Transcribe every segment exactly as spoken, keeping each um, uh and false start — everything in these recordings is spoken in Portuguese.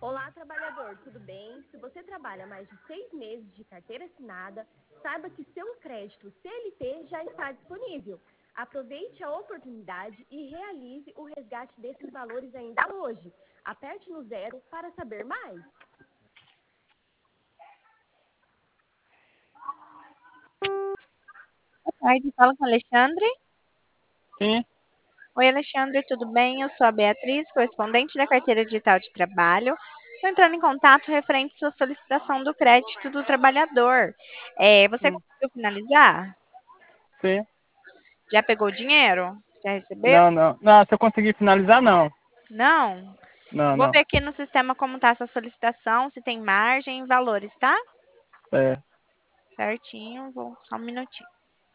Olá, trabalhador, tudo bem? Se você trabalha mais de seis meses de carteira assinada, saiba que seu crédito C L T já está disponível. Aproveite a oportunidade e realize o resgate desses valores ainda hoje. Aperte no zero para saber mais. Boa tarde, fala com o Alexandre. Sim, Oi, Alexandre, tudo bem? Eu sou a Beatriz, correspondente da Carteira Digital de Trabalho. Estou entrando em contato referente à sua solicitação do crédito do trabalhador. É, você sim, conseguiu finalizar? sim. Já pegou o dinheiro? Já recebeu? Não, não. Não, se eu conseguir finalizar, não. Não? Não, Vou não. ver aqui no sistema como está essa solicitação, se tem margem e valores, tá? É. Certinho, vou só um minutinho.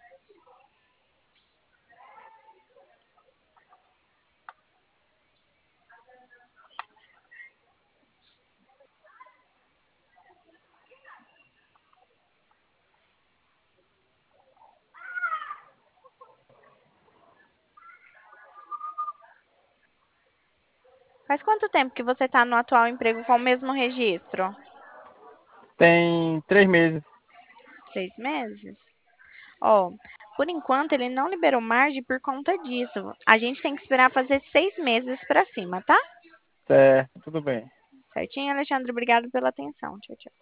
Faz quanto tempo que você está no atual emprego com o mesmo registro? Tem três meses. Três meses? Ó, por enquanto ele não liberou margem por conta disso. A gente tem que esperar fazer seis meses para cima, tá? Certo, tudo bem. Certinho, Alexandre? Obrigado pela atenção. Tchau, tchau.